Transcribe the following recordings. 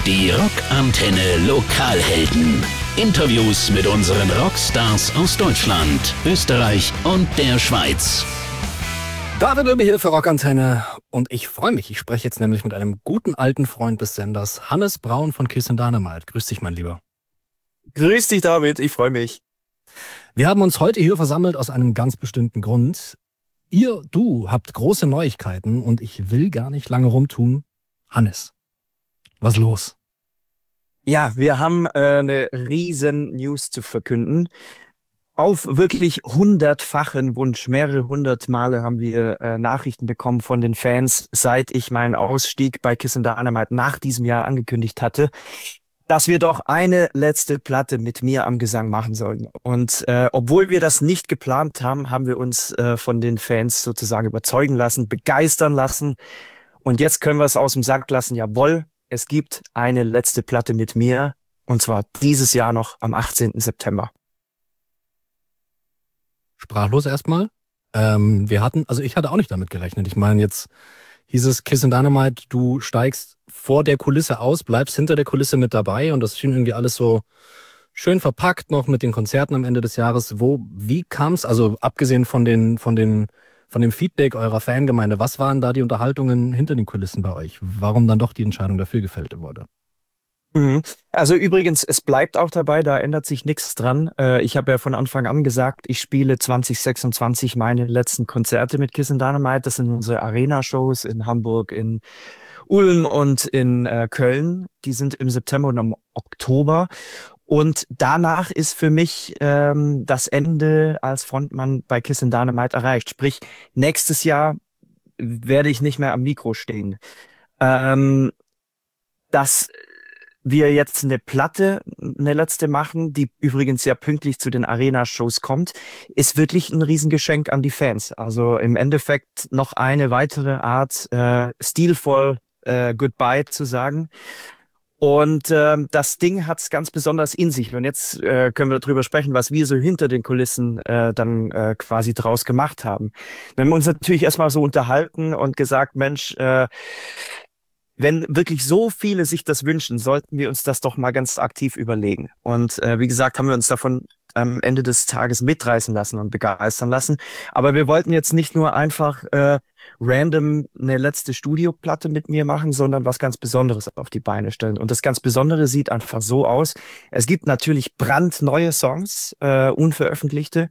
Die Rockantenne Lokalhelden. Interviews mit unseren Rockstars aus Deutschland, Österreich und der Schweiz. David Oeber hier für Rockantenne und ich freue mich. Ich spreche jetzt nämlich mit einem guten alten Freund des Senders, Hannes Braun von Kiss and Dynamite. Grüß dich, mein Lieber. Grüß dich, David. Ich freue mich. Wir haben uns heute hier versammelt aus einem ganz bestimmten Grund. Du habt große Neuigkeiten und ich will gar nicht lange rumtun. Hannes, was los? Ja, wir haben eine riesen News zu verkünden. Auf wirklich 100-fachen Wunsch, mehrere 100 Male haben wir Nachrichten bekommen von den Fans, seit ich meinen Ausstieg bei Kiss and Dynamite nach diesem Jahr angekündigt hatte, dass wir doch eine letzte Platte mit mir am Gesang machen sollen. Und obwohl wir das nicht geplant haben, haben wir uns von den Fans sozusagen überzeugen lassen, begeistern lassen. Und jetzt können wir es aus dem Sack lassen. Jawohl, es gibt eine letzte Platte mit mir. Und zwar dieses Jahr noch am 18. September. Sprachlos erstmal. Ich hatte auch nicht damit gerechnet. Ich meine, jetzt hieß es Kiss and Dynamite, du steigst vor der Kulisse aus, bleibst hinter der Kulisse mit dabei und das schien irgendwie alles so schön verpackt noch mit den Konzerten am Ende des Jahres. Wie kam es, also abgesehen von dem Feedback eurer Fangemeinde, was waren da die Unterhaltungen hinter den Kulissen bei euch? Warum dann doch die Entscheidung dafür gefällt wurde? Also übrigens, es bleibt auch dabei, da ändert sich nichts dran. Ich habe ja von Anfang an gesagt, ich spiele 2026 meine letzten Konzerte mit Kiss and Dynamite. Das sind unsere Arena-Shows in Hamburg, in Ulm und in Köln. Die sind im September und im Oktober. Und danach ist für mich das Ende als Frontmann bei Kiss and Dynamite erreicht. Sprich, nächstes Jahr werde ich nicht mehr am Mikro stehen. Dass wir jetzt eine letzte machen, die übrigens ja pünktlich zu den Arena-Shows kommt, ist wirklich ein Riesengeschenk an die Fans. Also im Endeffekt noch eine weitere Art, stilvoll Goodbye zu sagen. Und das Ding hat es ganz besonders in sich. Und jetzt können wir darüber sprechen, was wir so hinter den Kulissen dann quasi draus gemacht haben. Wir haben uns natürlich erstmal so unterhalten und gesagt, Mensch, wenn wirklich so viele sich das wünschen, sollten wir uns das doch mal ganz aktiv überlegen. Und wie gesagt, haben wir uns davon am Ende des Tages mitreißen lassen und begeistern lassen. Aber wir wollten jetzt nicht nur einfach random eine letzte Studioplatte mit mir machen, sondern was ganz Besonderes auf die Beine stellen. Und das ganz Besondere sieht einfach so aus. Es gibt natürlich brandneue Songs, unveröffentlichte,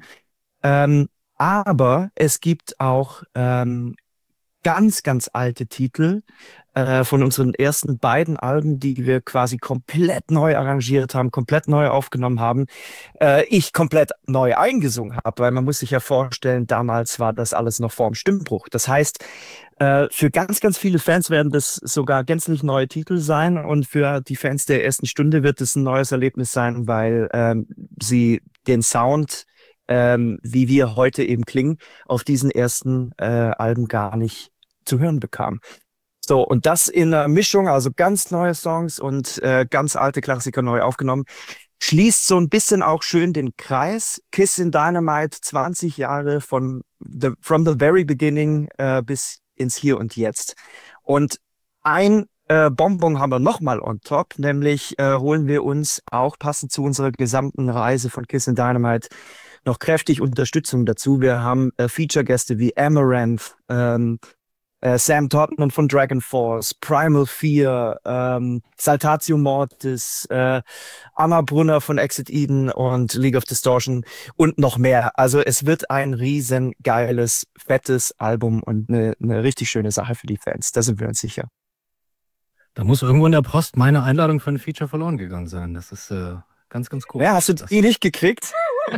aber es gibt auch ganz, ganz alte Titel von unseren ersten beiden Alben, die wir quasi komplett neu arrangiert haben, komplett neu aufgenommen haben, ich komplett neu eingesungen habe, weil man muss sich ja vorstellen, damals war das alles noch vorm Stimmbruch. Das heißt, für ganz, ganz viele Fans werden das sogar gänzlich neue Titel sein und für die Fans der ersten Stunde wird es ein neues Erlebnis sein, weil sie den Sound, wie wir heute eben klingen, auf diesen ersten Alben gar nicht zu hören bekamen. So, und das in einer Mischung, also ganz neue Songs und ganz alte Klassiker neu aufgenommen, schließt so ein bisschen auch schön den Kreis. Kiss and Dynamite, 20 Jahre from the very beginning bis ins Hier und Jetzt. Und ein Bonbon haben wir nochmal on top, nämlich holen wir uns auch passend zu unserer gesamten Reise von Kiss and Dynamite noch kräftig Unterstützung dazu. Wir haben Feature-Gäste wie Amaranth, Sam Tottenham von Dragon Force, Primal Fear, Saltatio Mortis, Anna Brunner von Exit Eden und League of Distortion und noch mehr. Also es wird ein riesen geiles, fettes Album und eine richtig schöne Sache für die Fans. Da sind wir uns sicher. Da muss irgendwo in der Post meine Einladung für ein Feature verloren gegangen sein. Das ist ganz, ganz cool. Ja, hast du die nicht gekriegt?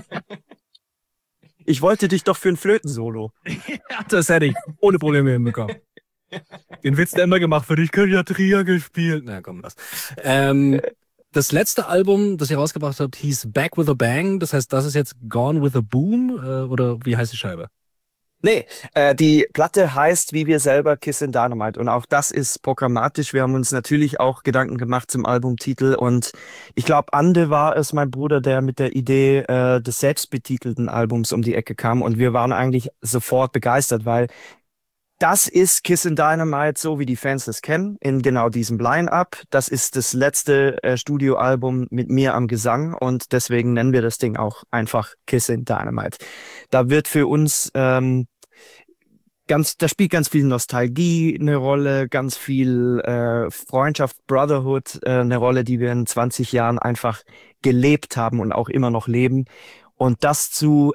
Ich wollte dich doch für ein Flötensolo. Ja, das hätte ich ohne Probleme hinbekommen. Den Witz der immer gemacht, für dich könnte ja Trier gespielt. Na komm, lass. Das letzte Album, das ihr rausgebracht habt, hieß Back with a Bang. Das heißt, das ist jetzt Gone with a Boom? Oder wie heißt die Scheibe? Nee, die Platte heißt wie wir selber Kiss and Dynamite und auch das ist programmatisch. Wir haben uns natürlich auch Gedanken gemacht zum Albumtitel und ich glaube, Ande war es, mein Bruder, der mit der Idee des selbstbetitelten Albums um die Ecke kam und wir waren eigentlich sofort begeistert, weil Das ist Kiss and Dynamite, so wie die Fans das kennen, in genau diesem Line-Up. Das ist das letzte Studioalbum mit mir am Gesang und deswegen nennen wir das Ding auch einfach Kiss and Dynamite. Da wird für uns da spielt ganz viel Nostalgie eine Rolle, ganz viel Freundschaft, Brotherhood eine Rolle, die wir in 20 Jahren einfach gelebt haben und auch immer noch leben. Und das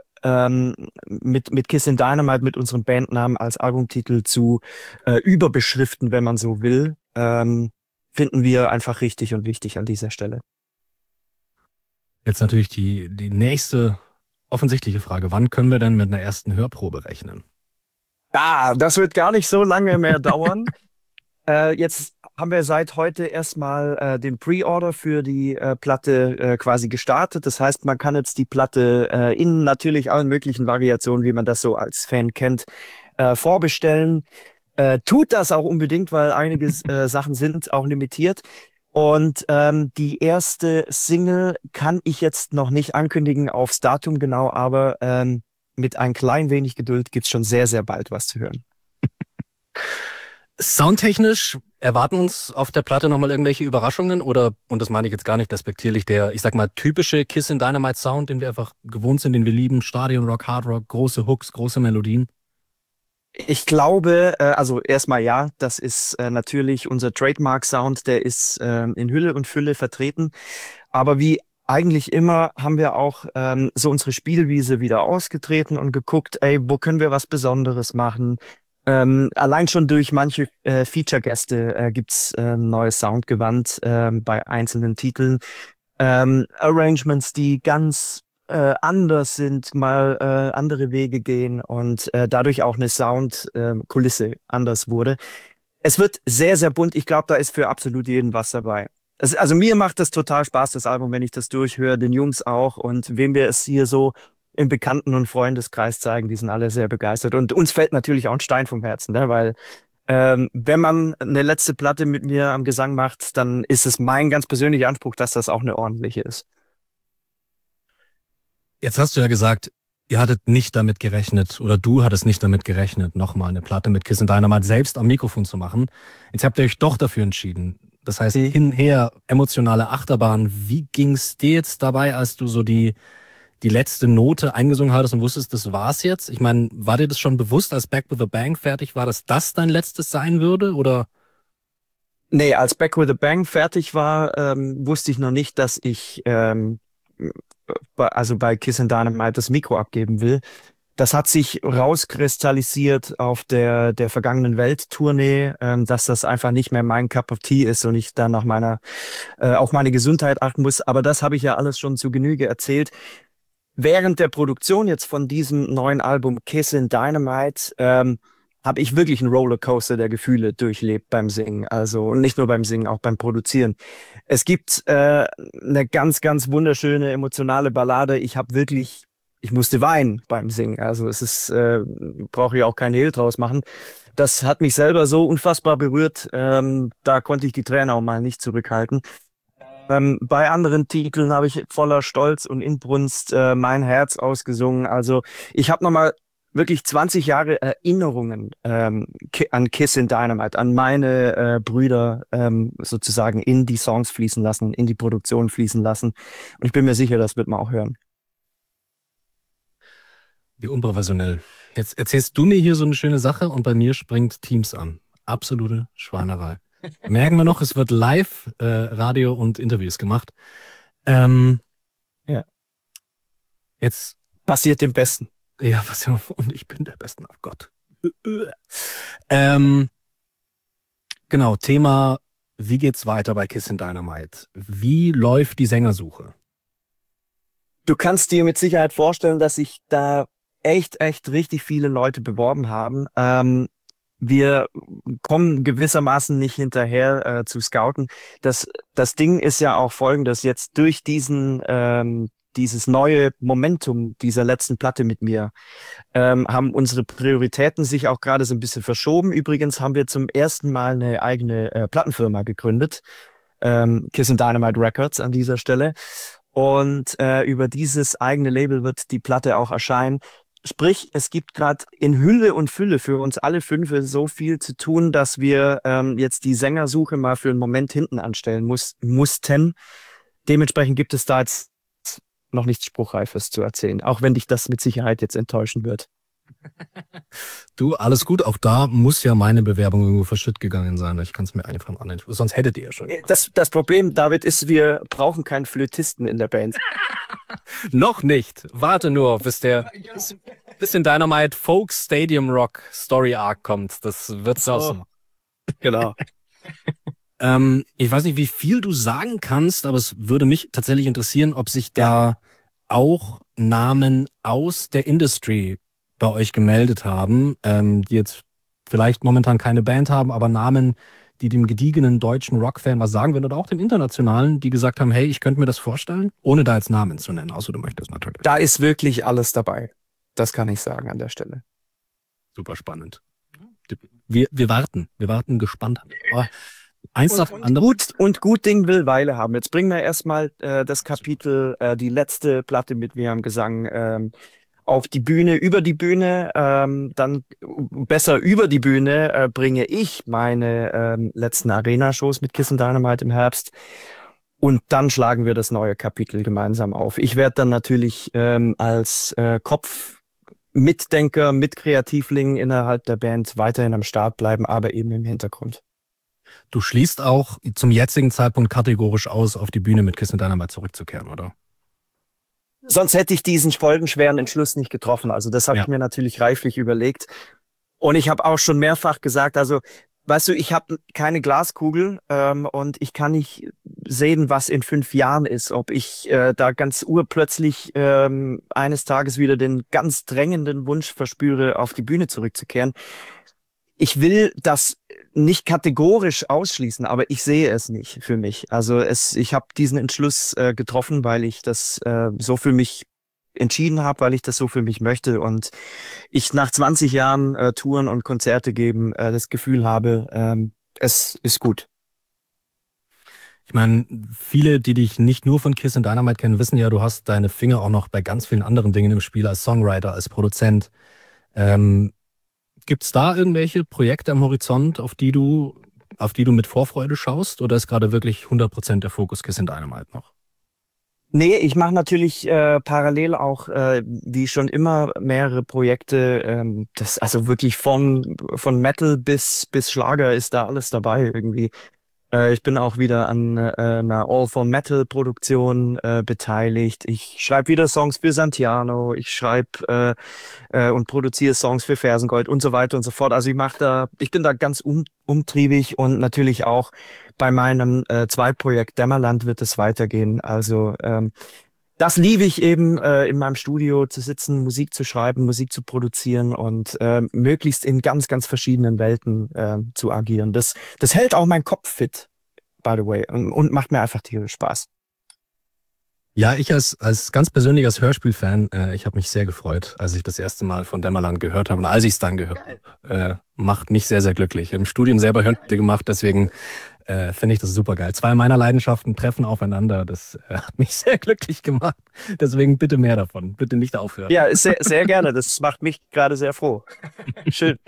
mit Kiss and Dynamite, mit unserem Bandnamen als Albumtitel zu überbeschriften, wenn man so will, finden wir einfach richtig und wichtig an dieser Stelle. Jetzt natürlich die nächste offensichtliche Frage. Wann können wir denn mit einer ersten Hörprobe rechnen? Das wird gar nicht so lange mehr dauern. Jetzt haben wir seit heute erstmal den Pre-Order für die Platte quasi gestartet. Das heißt, man kann jetzt die Platte in natürlich allen möglichen Variationen, wie man das so als Fan kennt, vorbestellen. Tut das auch unbedingt, weil einige Sachen sind auch limitiert. Und die erste Single kann ich jetzt noch nicht ankündigen aufs Datum genau, aber mit ein klein wenig Geduld gibt's schon sehr, sehr bald was zu hören. Soundtechnisch erwarten uns auf der Platte nochmal irgendwelche Überraschungen oder, und das meine ich jetzt gar nicht despektierlich, der, ich sag mal, typische Kiss and Dynamite Sound, den wir einfach gewohnt sind, den wir lieben, Stadionrock, Hardrock, große Hooks, große Melodien? Ich glaube, also erstmal ja, das ist natürlich unser Trademark-Sound, der ist in Hülle und Fülle vertreten, aber wie eigentlich immer haben wir auch so unsere Spielwiese wieder ausgetreten und geguckt, ey, wo können wir was Besonderes machen? Allein schon durch manche Feature-Gäste gibt's neues Soundgewand bei einzelnen Titeln. Arrangements, die ganz anders sind, mal andere Wege gehen und dadurch auch eine Soundkulisse anders wurde. Es wird sehr, sehr bunt. Ich glaube, da ist für absolut jeden was dabei. Also mir macht das total Spaß, das Album, wenn ich das durchhöre, den Jungs auch und wem wir es hier so im Bekannten- und Freundeskreis zeigen, die sind alle sehr begeistert. Und uns fällt natürlich auch ein Stein vom Herzen, ne? Weil wenn man eine letzte Platte mit mir am Gesang macht, dann ist es mein ganz persönlicher Anspruch, dass das auch eine ordentliche ist. Jetzt hast du ja gesagt, ihr hattet nicht damit gerechnet oder du hattest nicht damit gerechnet, nochmal eine Platte mit Kiss and Dynamite selbst am Mikrofon zu machen. Jetzt habt ihr euch doch dafür entschieden. Das heißt, hinher emotionale Achterbahn. Wie ging's dir jetzt dabei, als du so die letzte Note eingesungen hattest und wusstest, das war's jetzt? Ich meine, war dir das schon bewusst, als Back with a Bang fertig war, dass das dein letztes sein würde, oder? Nee, als Back with a Bang fertig war, wusste ich noch nicht, dass ich bei Kiss and Dynamite das Mikro abgeben will. Das hat sich rauskristallisiert auf der vergangenen Welttournee, dass das einfach nicht mehr mein Cup of Tea ist und ich dann auf meine Gesundheit achten muss. Aber das habe ich ja alles schon zu Genüge erzählt. Während der Produktion jetzt von diesem neuen Album Kiss and Dynamite habe ich wirklich einen Rollercoaster der Gefühle durchlebt beim Singen. Also nicht nur beim Singen, auch beim Produzieren. Es gibt eine ganz, ganz wunderschöne emotionale Ballade. Ich musste weinen beim Singen. Also es ist, brauche ich auch keinen Hehl draus machen. Das hat mich selber so unfassbar berührt. Da konnte ich die Tränen auch mal nicht zurückhalten. Bei anderen Titeln habe ich voller Stolz und Inbrunst mein Herz ausgesungen. Also ich habe nochmal wirklich 20 Jahre Erinnerungen an Kiss and Dynamite, an meine Brüder sozusagen in die Songs fließen lassen, in die Produktion fließen lassen. Und ich bin mir sicher, das wird man auch hören. Wie unprofessionell. Jetzt erzählst du mir hier so eine schöne Sache und bei mir springt Teams an. Absolute Schweinerei. Merken wir noch, es wird live Radio und Interviews gemacht. Ja. Jetzt passiert dem Besten. Ja, und ich bin der Beste, oh Gott. Genau, Thema, wie geht's weiter bei Kiss and Dynamite? Wie läuft die Sängersuche? Du kannst dir mit Sicherheit vorstellen, dass sich da echt richtig viele Leute beworben haben. Wir kommen gewissermaßen nicht hinterher zu scouten. Das Ding ist ja auch folgendes, jetzt durch dieses neue Momentum dieser letzten Platte mit mir, haben unsere Prioritäten sich auch gerade so ein bisschen verschoben. Übrigens haben wir zum ersten Mal eine eigene Plattenfirma gegründet, Kiss and Dynamite Records an dieser Stelle. Und über dieses eigene Label wird die Platte auch erscheinen. Sprich, es gibt gerade in Hülle und Fülle für uns alle 5 so viel zu tun, dass wir jetzt die Sängersuche mal für einen Moment hinten anstellen mussten. Dementsprechend gibt es da jetzt noch nichts Spruchreifes zu erzählen, auch wenn dich das mit Sicherheit jetzt enttäuschen wird. Du, alles gut. Auch da muss ja meine Bewerbung irgendwo verschütt gegangen sein. Ich kann es mir einfach annehmen. Sonst hättet ihr ja schon. Das Problem, David, ist, wir brauchen keinen Flötisten in der Band. Noch nicht. Warte nur, bis in Dynamite Folk Stadium Rock Story Arc kommt. Das wird's auch so. Genau. Ich weiß nicht, wie viel du sagen kannst, aber es würde mich tatsächlich interessieren, ob sich da auch Namen aus der Industry bei euch gemeldet haben, die jetzt vielleicht momentan keine Band haben, aber Namen, die dem gediegenen deutschen Rock-Fan was sagen würden oder auch dem internationalen, die gesagt haben, hey, ich könnte mir das vorstellen, ohne da jetzt Namen zu nennen, außer du möchtest natürlich. Da ist wirklich alles dabei. Das kann ich sagen an der Stelle. Super spannend. Wir warten gespannt. Aber eins nach dem anderen. Gut Ding will Weile haben. Jetzt bringen wir erstmal das Kapitel, die letzte Platte mit mir am Gesang auf die Bühne, über die Bühne, dann besser über die Bühne bringe ich meine letzten Arena-Shows mit Kiss and Dynamite im Herbst und dann schlagen wir das neue Kapitel gemeinsam auf. Ich werde dann natürlich als Kopf, Mitdenker, Mitkreativling innerhalb der Band weiterhin am Start bleiben, aber eben im Hintergrund. Du schließt auch zum jetzigen Zeitpunkt kategorisch aus, auf die Bühne mit Kiss and Dynamite zurückzukehren, oder? Sonst hätte ich diesen folgenschweren Entschluss nicht getroffen. Also das habe ich mir natürlich reiflich überlegt. Und ich habe auch schon mehrfach gesagt, also weißt du, ich habe keine Glaskugel und ich kann nicht sehen, was in 5 Jahren ist. Ob ich da ganz urplötzlich eines Tages wieder den ganz drängenden Wunsch verspüre, auf die Bühne zurückzukehren. Ich will das nicht kategorisch ausschließen, aber ich sehe es nicht für mich. Also ich habe diesen Entschluss getroffen, weil ich das so für mich entschieden habe, weil ich das so für mich möchte und ich nach 20 Jahren Touren und Konzerte geben das Gefühl habe, es ist gut. Ich meine, viele, die dich nicht nur von Kiss and Dynamite kennen, wissen ja, du hast deine Finger auch noch bei ganz vielen anderen Dingen im Spiel als Songwriter, als Produzent. Gibt's da irgendwelche Projekte am Horizont, auf die du mit Vorfreude schaust? Oder ist gerade wirklich 100% der Fokus Kiss and Dynamite noch? Nee, ich mache natürlich parallel auch, wie schon immer, mehrere Projekte. Das also wirklich von Metal bis Schlager ist da alles dabei irgendwie. Ich bin auch wieder an einer All-for-Metal-Produktion beteiligt. Ich schreibe wieder Songs für Santiano. Ich schreibe und produziere Songs für Fersengold und so weiter und so fort. Also ich bin da ganz umtriebig und natürlich auch bei meinem Zweitprojekt Dämmerland wird es weitergehen. Also das liebe ich eben, in meinem Studio zu sitzen, Musik zu schreiben, Musik zu produzieren und möglichst in ganz, ganz verschiedenen Welten zu agieren. Das hält auch meinen Kopf fit, by the way, und macht mir einfach tierisch Spaß. Ja, ich als ganz persönlich als Hörspielfan, ich habe mich sehr gefreut, als ich das erste Mal von Dämmerland gehört habe und als ich es dann gehört habe, macht mich sehr, sehr glücklich. Im Studium selber Hörspiele gemacht, deswegen finde ich das super geil. 2 meiner Leidenschaften treffen aufeinander. Das hat mich sehr glücklich gemacht. Deswegen bitte mehr davon. Bitte nicht aufhören. Ja, sehr, sehr gerne. Das macht mich gerade sehr froh. Schön.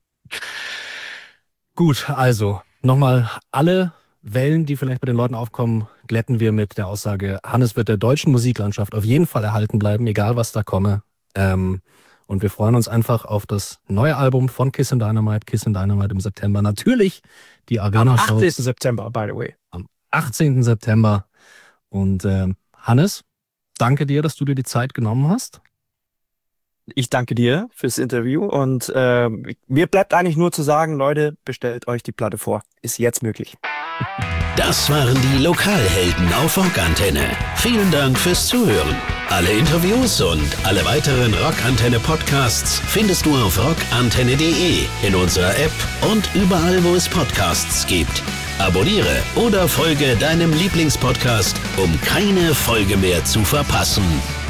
Gut, also nochmal alle Wellen, die vielleicht bei den Leuten aufkommen, glätten wir mit der Aussage, Hannes wird der deutschen Musiklandschaft auf jeden Fall erhalten bleiben, egal was da komme. Und wir freuen uns einfach auf das neue Album von Kiss and Dynamite im September. Natürlich die Arena-Show. Am 18. September, by the way. Am 18. September. Und Hannes, danke dir, dass du dir die Zeit genommen hast. Ich danke dir fürs Interview und mir bleibt eigentlich nur zu sagen, Leute, bestellt euch die Platte vor. Ist jetzt möglich. Das waren die Lokalhelden auf Rockantenne. Vielen Dank fürs Zuhören. Alle Interviews und alle weiteren Rockantenne-Podcasts findest du auf rockantenne.de, in unserer App und überall, wo es Podcasts gibt. Abonniere oder folge deinem Lieblingspodcast, um keine Folge mehr zu verpassen.